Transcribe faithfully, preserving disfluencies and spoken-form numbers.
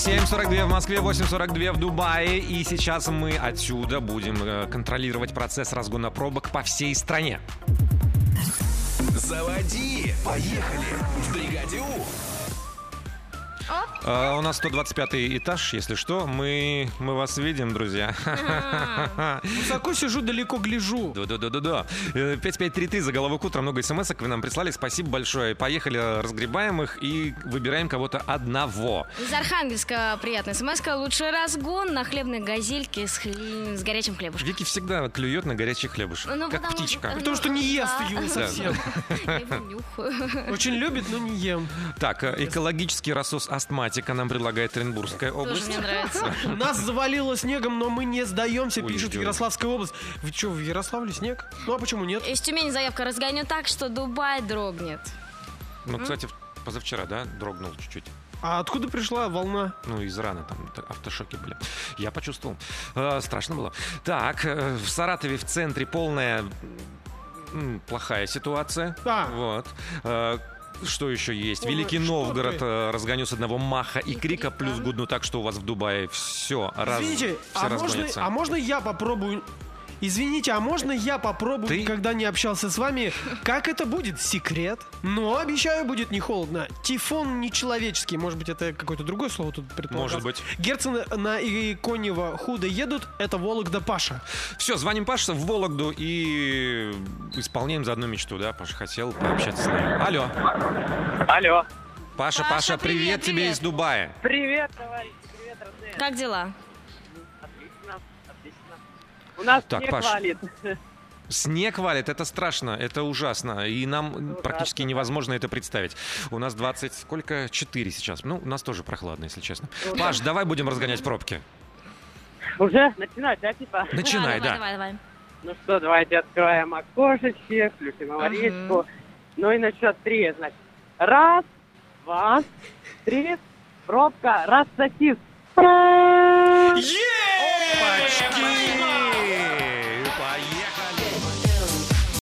семь сорок два в Москве, восемь сорок два в Дубае. И сейчас мы отсюда будем контролировать процесс разгона пробок по всей стране. Заводи! Поехали! В бригаде У! А, у нас сто двадцать пятый этаж, если что. Мы, мы вас видим, друзья. Высоко сижу, далеко гляжу. Да-да-да-да. пять пять три три, заголовок утра. Много смс-ок вы нам прислали. Спасибо большое. Поехали, разгребаем их и выбираем кого-то одного. Из Архангельска приятная смс-ка. Лучший разгон на хлебной газельке с, хл... с горячим хлебушком. Вики всегда клюет на горячий хлебушек, ну, как потому, птичка. Потому что не ест да. его совсем. Очень любит, но не ем. Так, экологический рассос астматика нам предлагает Оренбургская область. Тоже мне нравится. Нас завалило снегом, но мы не сдаемся, Ой, пишет ой. Ярославская область. Вы что, в Ярославле снег? Ну а почему нет? Из Тюмени заявка: разгоню так, что Дубай дрогнет. Ну, кстати, позавчера, да, дрогнул чуть-чуть. А откуда пришла волна? Ну, из Ирана там автошоки были. Я почувствовал. Э, страшно было. Так, э, в Саратове в центре полная м, плохая ситуация. А. Вот. Э, Что еще есть? Ой, Великий что Новгород ты? э, разгоню с одного маха и, И крика, крика. плюс гудну так, что у вас в Дубае все, раз, Извините, все а можно, разгонится. а можно я попробую? Извините, а можно я попробую, Ты? когда не общался с вами? Как это будет? Секрет? Но обещаю, будет не холодно. Тифон нечеловеческий. Может быть, это какое-то другое слово тут предполагалось? Может быть. Герцены на Иконево худо едут. Это Вологда Паша. Все, звоним Паше в Вологду и исполняем за одну мечту, да? Паша хотел пообщаться с нами. Алло. Алло. Паша, Паша, Паша, привет, привет, тебе привет. из Дубая. Привет, товарищи, привет, родные. Как дела? Отлично, отлично. У нас Так, снег Паш. валит. Снег валит, это страшно, это ужасно. И нам практически невозможно это представить. У нас двадцать, сколько? четыре сейчас. Ну, у нас тоже прохладно, если честно. Паш, давай будем разгонять пробки. Уже начинать, да, типа? Начинай, давай, да. давай, давай. Ну что, давайте открываем окошечки, включим аварийку. Ну и на счет три, значит. Раз, два, три, пробка, раз, сосис.